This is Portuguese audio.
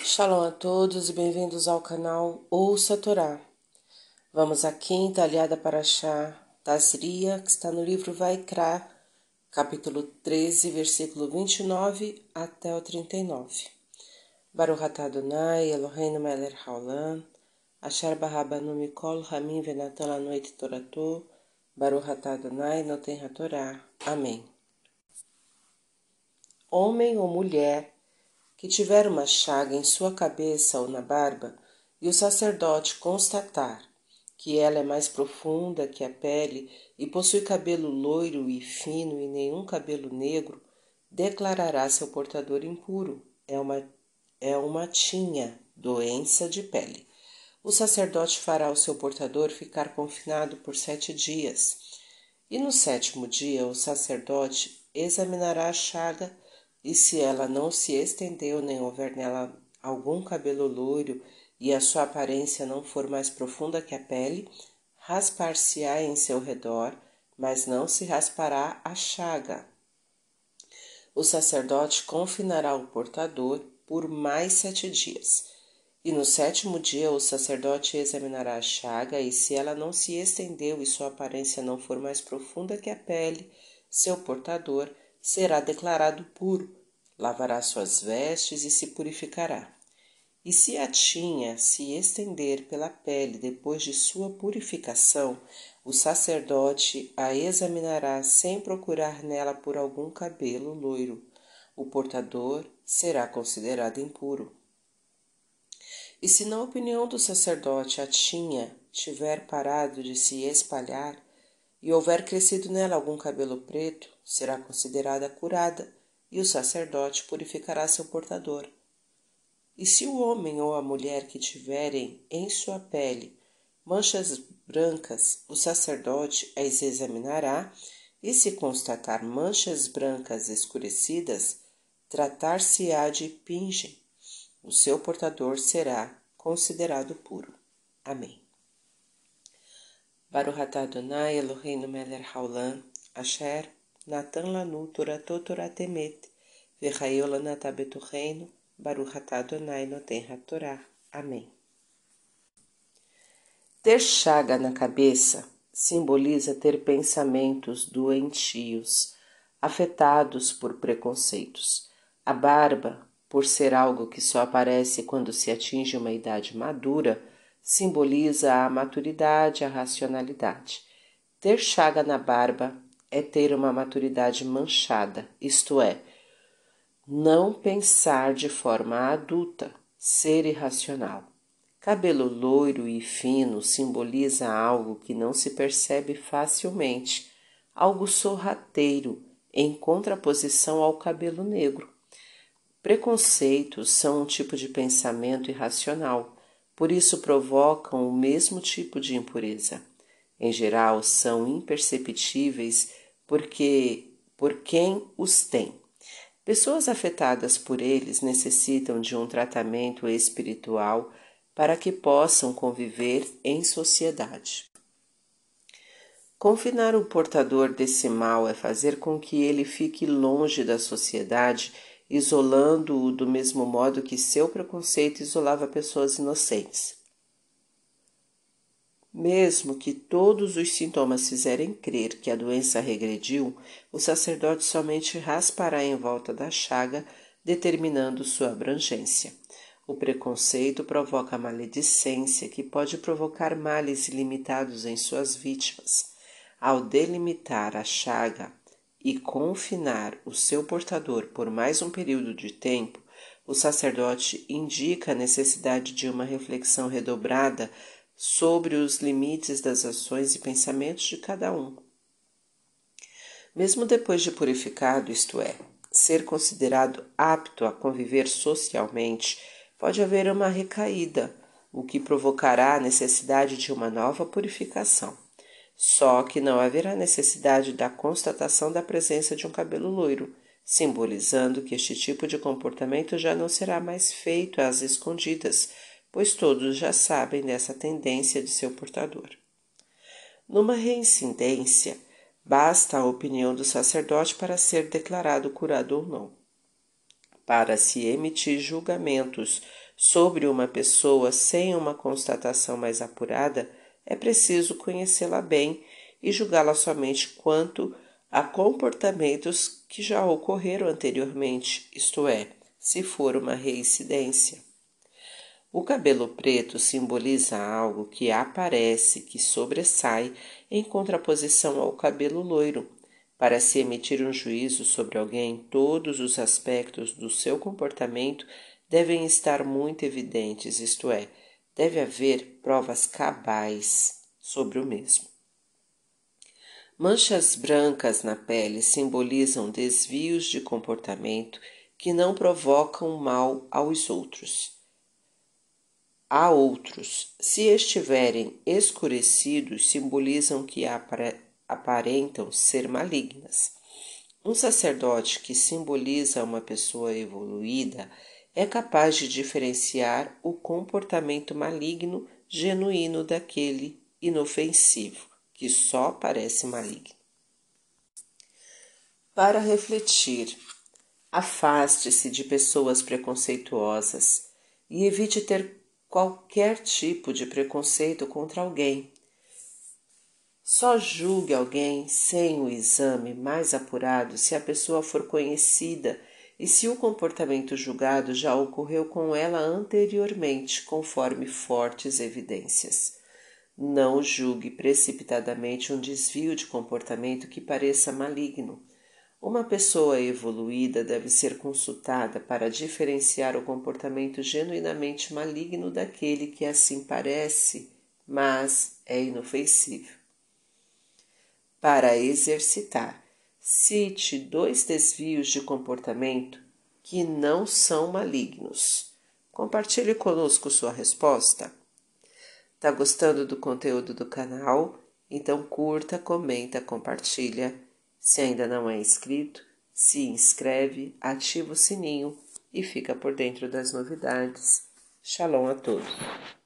Shalom a todos e bem-vindos ao canal Ouça a Torá. Vamos à quinta aliada Parashá Tazria, que está no livro Vaikra, capítulo 13, versículo 29 até o 39. Baruch atah Adonai, Eloheinu melech haolam, asher barabanu mikol hamim venatan lanu torato, Baruch atah Adonai noten hatorá. Amém. Homem ou mulher que tiver uma chaga em sua cabeça ou na barba, e o sacerdote constatar que ela é mais profunda que a pele e possui cabelo loiro e fino e nenhum cabelo negro, declarará seu portador impuro. É uma tinha, doença de pele. O sacerdote fará o seu portador ficar confinado por 7 dias. E no 7º dia o sacerdote examinará a chaga, e se ela não se estendeu nem houver nela algum cabelo loiro e a sua aparência não for mais profunda que a pele, raspar-se-á em seu redor, mas não se raspará a chaga. O sacerdote confinará o portador por mais 7 dias. E no 7º dia o sacerdote examinará a chaga, e se ela não se estendeu e sua aparência não for mais profunda que a pele, seu portador será declarado puro, lavará suas vestes e se purificará. E se a tinha se estender pela pele depois de sua purificação, o sacerdote a examinará sem procurar nela por algum cabelo loiro. O portador será considerado impuro. E se na opinião do sacerdote a tinha tiver parado de se espalhar e houver crescido nela algum cabelo preto, será considerada curada, e o sacerdote purificará seu portador. E se o homem ou a mulher que tiverem em sua pele manchas brancas, o sacerdote as examinará, e se constatar manchas brancas escurecidas, tratar-se-á de pingem. O seu portador será considerado puro. Amém. Baruch atah Adonai Eloheinu melech haolam, asher natan lanu torato torat emet, v'chayo lanatah betucheinu, Baruch atah Adonai noten hatorá. Amém. Ter chaga na cabeça simboliza ter pensamentos doentios, afetados por preconceitos. A barba, por ser algo que só aparece quando se atinge uma idade madura, simboliza a maturidade e a racionalidade. Ter chaga na barba é ter uma maturidade manchada, isto é, não pensar de forma adulta, ser irracional. Cabelo loiro e fino simboliza algo que não se percebe facilmente, algo sorrateiro, em contraposição ao cabelo negro. Preconceitos são um tipo de pensamento irracional, por isso provocam o mesmo tipo de impureza. Em geral, são imperceptíveis por quem os tem. Pessoas afetadas por eles necessitam de um tratamento espiritual para que possam conviver em sociedade. Confinar o portador desse mal é fazer com que ele fique longe da sociedade, isolando-o do mesmo modo que seu preconceito isolava pessoas inocentes. Mesmo que todos os sintomas fizerem crer que a doença regrediu, o sacerdote somente raspará em volta da chaga, determinando sua abrangência. O preconceito provoca maledicência, que pode provocar males ilimitados em suas vítimas. Ao delimitar a chaga e confinar o seu portador por mais um período de tempo, o sacerdote indica a necessidade de uma reflexão redobrada sobre os limites das ações e pensamentos de cada um. Mesmo depois de purificado, isto é, ser considerado apto a conviver socialmente, pode haver uma recaída, o que provocará a necessidade de uma nova purificação. Só que não haverá necessidade da constatação da presença de um cabelo loiro, simbolizando que este tipo de comportamento já não será mais feito às escondidas, pois todos já sabem dessa tendência de seu portador. Numa reincidência, basta a opinião do sacerdote para ser declarado curado ou não. Para se emitir julgamentos sobre uma pessoa sem uma constatação mais apurada, é preciso conhecê-la bem e julgá-la somente quanto a comportamentos que já ocorreram anteriormente, isto é, se for uma reincidência. O cabelo preto simboliza algo que aparece, que sobressai, em contraposição ao cabelo loiro. Para se emitir um juízo sobre alguém, todos os aspectos do seu comportamento devem estar muito evidentes, isto é, deve haver provas cabais sobre o mesmo. Manchas brancas na pele simbolizam desvios de comportamento que não provocam mal aos outros. A outros, se estiverem escurecidos, simbolizam que aparentam ser malignas. Um sacerdote que simboliza uma pessoa evoluída é capaz de diferenciar o comportamento maligno genuíno daquele inofensivo, que só parece maligno. Para refletir, afaste-se de pessoas preconceituosas e evite ter qualquer tipo de preconceito contra alguém. Só julgue alguém sem o exame mais apurado se a pessoa for conhecida e se o comportamento julgado já ocorreu com ela anteriormente, conforme fortes evidências. Não julgue precipitadamente um desvio de comportamento que pareça maligno. Uma pessoa evoluída deve ser consultada para diferenciar o comportamento genuinamente maligno daquele que assim parece, mas é inofensivo. Para exercitar, cite 2 desvios de comportamento que não são malignos. Compartilhe conosco sua resposta. Está gostando do conteúdo do canal? Então curta, comenta, compartilha. Se ainda não é inscrito, se inscreve, ativa o sininho e fica por dentro das novidades. Shalom a todos!